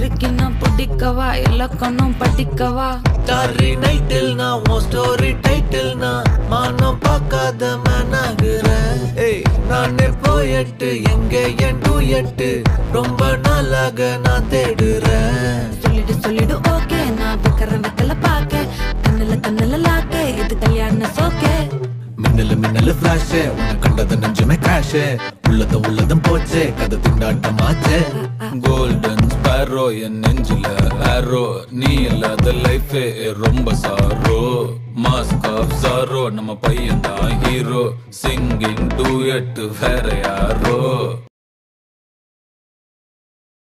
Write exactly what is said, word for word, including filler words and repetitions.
யாருக்கின்னா பிடிக்கவா இலக்கணம் படிக்கவா ஸ்டாரி நைட்டில் நான் உன் ஸ்டோரி டைட்டில் நான் மானம் பார்க்காத மேனாகுறேன். ஏய் நானே போயட்டு எங்க என் டூயட்டு ரொம்ப நாளாக நான் தேடுறேன். சொல்லிடு சொல்லிடு ஓகே நான் வைக்கிற வெத்தல பாக்க கண்ணுல கண்ணுல லாக்க இது கல்யாண சோக்கே. மின்னலு மின்னலு ஃபிளாஷ் உன்னை கண்டது நெஞ்சுமே கிராஷ் உள்ளதும் உள்ளதும் போச்சே கதை திண்டாட்டமாச்சே. கோல்டன் ஸ்பேரோ என் நெஞ்சில ஆரோ நீ இல்லாத லைஃபே ரொம்ப சாரோ. மாஸ்க் ஆஃப் சாரோ நம்ம பையன் தான் ஹீரோ சிங்கிங் டூயட் வேற யாரோ.